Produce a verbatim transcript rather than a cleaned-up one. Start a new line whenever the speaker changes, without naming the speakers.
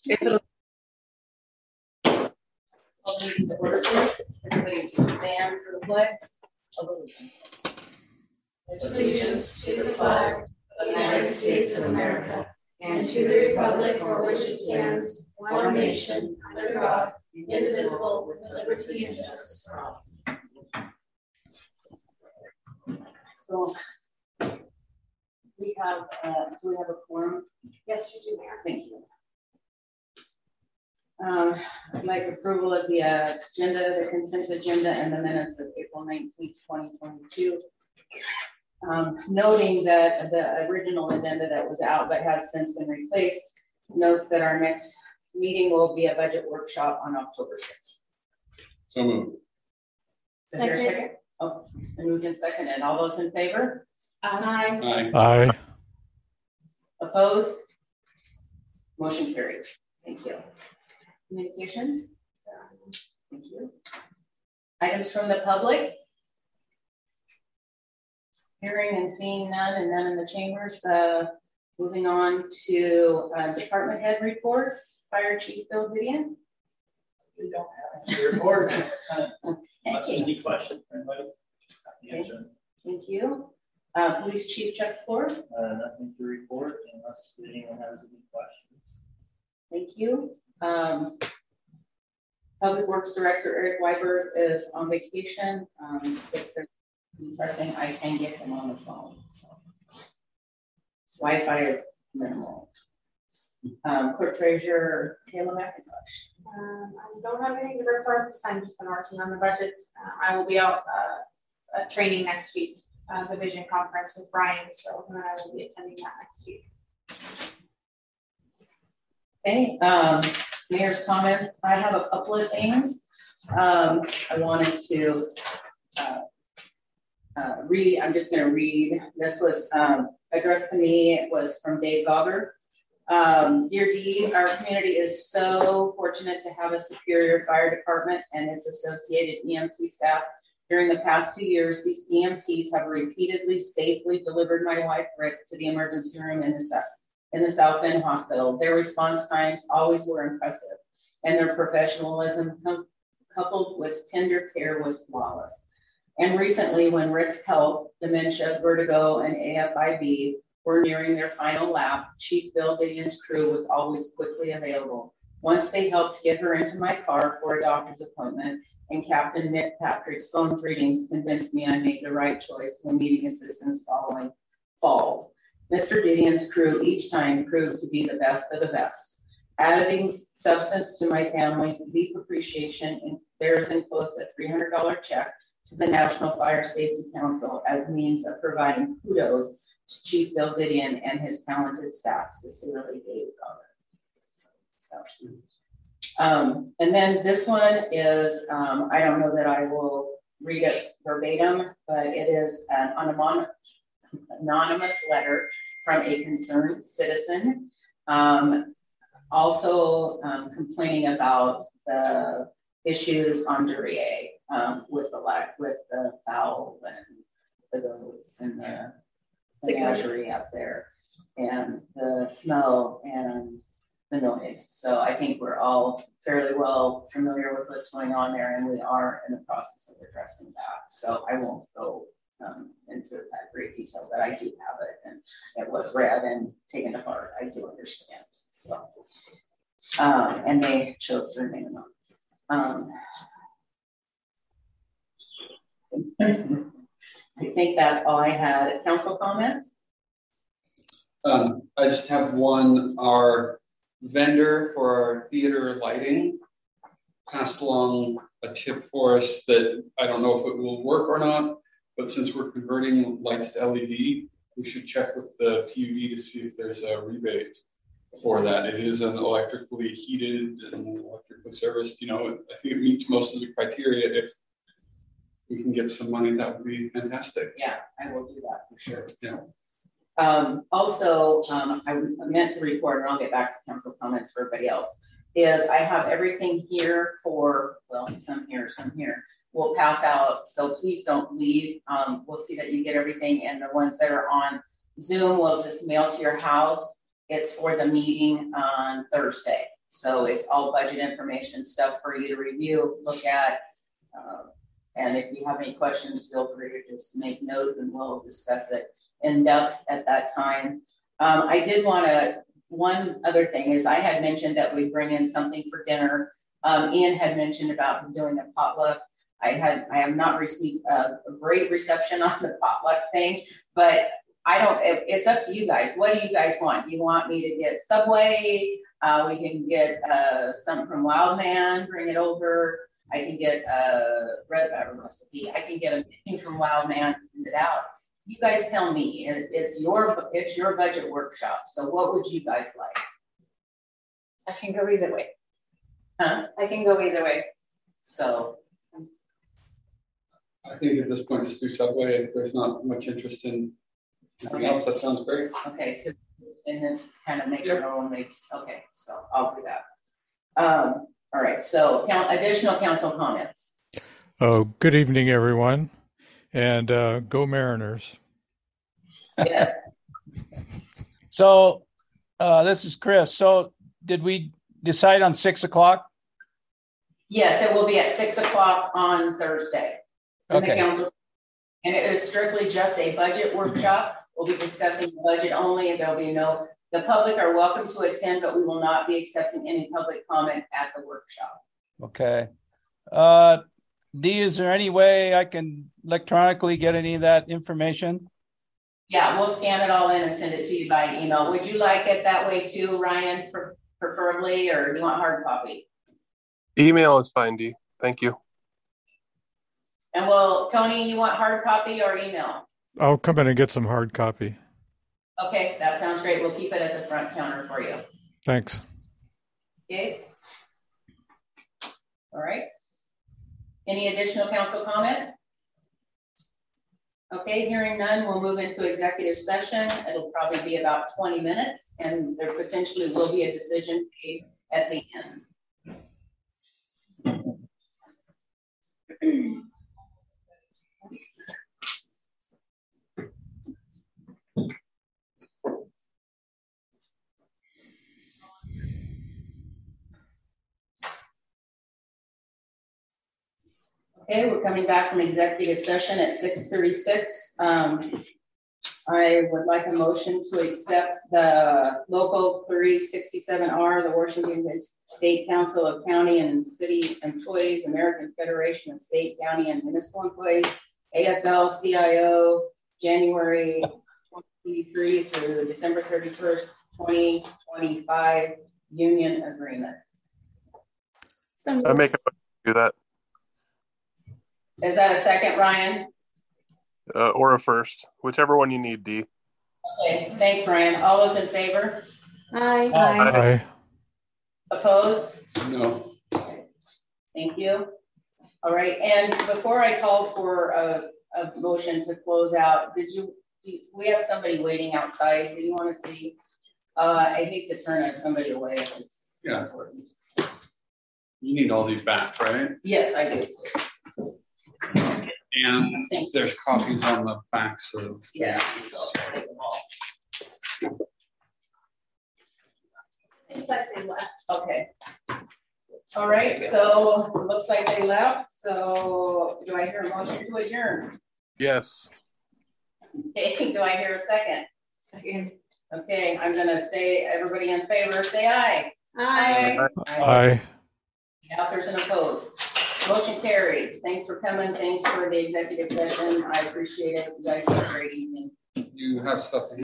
If it'll meeting the order, please. Everybody stand for the pledge.
Allegiance to the flag of the United States of America and to the republic for which it stands, one nation, under God, indivisible, with liberty and justice for all.
So we have, uh, do we have a quorum?
Yes, you do, Mayor.
Thank you. Um, I'd like approval of the uh, agenda, the consent agenda, and the minutes of April nineteenth, twenty twenty-two. Um, noting that the original agenda that was out but has since been replaced notes that our next meeting will be a budget workshop on October sixth.
So moved.
Is there a second? Oh, it's been moved and seconded. All those in favor?
Aye.
Aye.
Aye.
Opposed? Motion carried. Thank you. Communications? Thank you. Items from the public? Hearing and seeing none, and none in the chambers. Uh, moving on to uh, department head reports. Fire Chief Bill Didion.
We don't have any report. Unless
Okay.
any questions for anybody.
Okay. Thank you. Uh, Police Chief Chuck Spore.
Uh, nothing to report unless anyone has any questions.
Thank you. Um, Public Works Director Eric Weiber is on vacation. Um, if there's pressing, I can get him on the phone. So Wi-Fi is minimal. Um, Clerk Treasurer Kayla McIntosh.
Um, I don't have anything to report this time. Just been working on the budget. Uh, I will be out uh, at training next week, uh, the vision conference with Brian. So uh, I will be attending that next week.
Okay, um, Mayor's comments. I have a couple of things. Um, I wanted to uh, uh, read. I'm just going to read. This was um, addressed to me. It was from Dave Gogger. Um, Dear Dee, our community is so fortunate to have a superior fire department and its associated E M T staff. During the past two years, these E M Ts have repeatedly safely delivered my wife, Rick, to the emergency room in the South. in the South Bend Hospital. Their response times always were impressive, and their professionalism com- coupled with tender care was flawless. And recently, when Rick's health, dementia, vertigo, and A F I B were nearing their final lap, Chief Bill Didion's crew was always quickly available. Once they helped get her into my car for a doctor's appointment, and Captain Nick Patrick's phone readings convinced me I made the right choice when needing assistance following falls. Mister Didion's crew each time proved to be the best of the best, adding substance to my family's deep appreciation, and there is enclosed a three hundred dollars check to the National Fire Safety Council as means of providing kudos to Chief Bill Didion and his talented staff. Sincerely, Dave Gogger. So, um, and then this one is, um, I don't know that I will read it verbatim, but it is an anonymous anonymous letter from a concerned citizen, um, also um, complaining about the issues on Duryea um, with the with the fowl and the goats and the, the menagerie up there, and the smell and the noise. So I think we're all fairly well familiar with what's going on there, and we are in the process of addressing that. So I won't go Um, into that great detail, but I do have it, and it was read and taken apart. I do understand. So, um, and they chose to remain anonymous. Um, I think that's all I had. Council comments?
Um, I just have one. Our vendor for our theater lighting passed along a tip for us that I don't know if it will work or not. But since we're converting lights to L E D, we should check with the P U D to see if there's a rebate for that. It is an electrically heated and electrically serviced. You know, I think it meets most of the criteria. If we can get some money, that would be fantastic.
Yeah, I will do that for sure.
Yeah.
Um, also, um, I meant to report, and I'll get back to council comments for everybody else, is I have everything here for, well, some here, some here. We'll pass out, so please don't leave. Um, we'll see that you get everything, and the ones that are on Zoom, we'll just mail to your house. It's for the meeting on Thursday. So it's all budget information stuff for you to review, look at. Uh, and if you have any questions, feel free to just make note and we'll discuss it in depth at that time. Um, I did want to, one other thing is I had mentioned that we bring in something for dinner. Um, Ian had mentioned about doing a potluck. I had, I have not received a, a great reception on the potluck thing, but I don't, it, it's up to you guys. What do you guys want? Do you want me to get Subway? Uh, we can get uh, something from Wildman, bring it over. I can get a red pepper recipe. I can get a thing from Wildman, send it out. You guys tell me. It, it's your, it's your budget workshop. So what would you guys like?
I can go either way.
Huh?
I can go either way.
So
I think at this point, just do Subway. If there's not much interest in anything
okay.
else, that sounds great.
Okay, to, and then kind of make
Yep.
your own mix. Okay, so I'll do that. Um, all right, so count, additional council comments.
Oh, good evening, everyone, and uh, go Mariners.
Yes.
So uh, this is Chris. So did we decide on six o'clock?
Yes, it will be at six o'clock on Thursday. in the
Okay.
council. And it is strictly just a budget workshop. We'll be discussing the budget only, and there'll be no, the public are welcome to attend, but we will not be accepting any public comment at the workshop.
Okay. Uh, Dee, is there any way I can electronically get any of that information?
Yeah, we'll scan it all in and send it to you by email. Would you like it that way too, Ryan, preferably, or do you want hard copy?
Email is fine, Dee. Thank you.
And well, Tony, you want hard copy or email?
I'll come in and get some hard copy.
Okay, that sounds great. We'll keep it at the front counter for you.
Thanks.
Okay. All right. Any additional council comment? Okay, hearing none, we'll move into executive session. It'll probably be about twenty minutes, and there potentially will be a decision made at the end. Okay, we're coming back from executive session at six thirty-six. Um, I would like a motion to accept the local three sixty-seven R, the Washington State Council of County and City Employees, American Federation of State, County, and Municipal Employees, A F L C I O, January twenty-three through December thirty-first, twenty twenty-five union agreement.
I make a motion to do that.
Is that a second, Ryan?
Uh, or a first, whichever one you need, Dee.
Okay, thanks, Ryan. All those in favor?
Aye.
Aye.
Aye.
Opposed?
No.
Thank you. All right, and before I call for a, a motion to close out, did you, do we have somebody waiting outside? Do you want to see? Uh, I hate to turn somebody away if it's
Yeah.
important.
You need all these back, right?
Yes, I do.
And there's copies on the backs of.
Yeah, so I'll take them all.
Looks like they left.
Okay. All right, so it looks like they left. So do I hear a motion to adjourn?
Yes.
Okay, do I hear a second?
Second.
Okay, I'm gonna say, everybody in favor, say aye.
Aye.
Aye.
Outers and opposed. Motion carried. Thanks for coming. Thanks for the executive session. I appreciate it. You guys have a great evening.
You have stuff to